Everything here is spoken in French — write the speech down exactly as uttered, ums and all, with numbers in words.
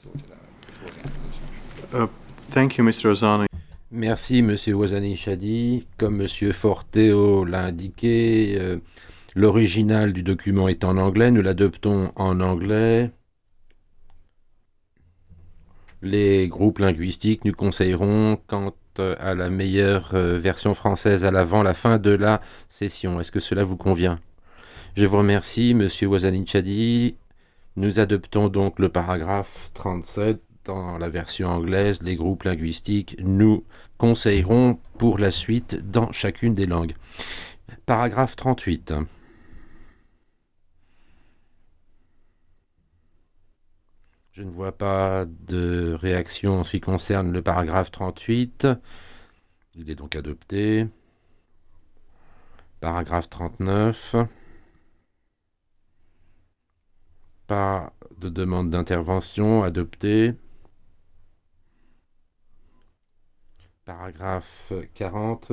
Uh, thank you, mister Ozani. Merci, Monsieur Ouazani Chadi. Comme Monsieur Forteo l'a indiqué, euh, l'original du document est en anglais. Nous l'adoptons en anglais. Les groupes linguistiques nous conseilleront quant à la meilleure euh, version française à l'avant la fin de la session. Est-ce que cela vous convient? Je vous remercie, Monsieur Ouazani Chadi. Nous adoptons donc le paragraphe trente-sept dans la version anglaise. Les groupes linguistiques nous conseilleront pour la suite dans chacune des langues. Paragraphe trente-huit. Je ne vois pas de réaction en ce qui concerne le paragraphe trente-huit. Il est donc adopté. Paragraphe trente-neuf. Pas de demande d'intervention. Adopté. Paragraphe quarante.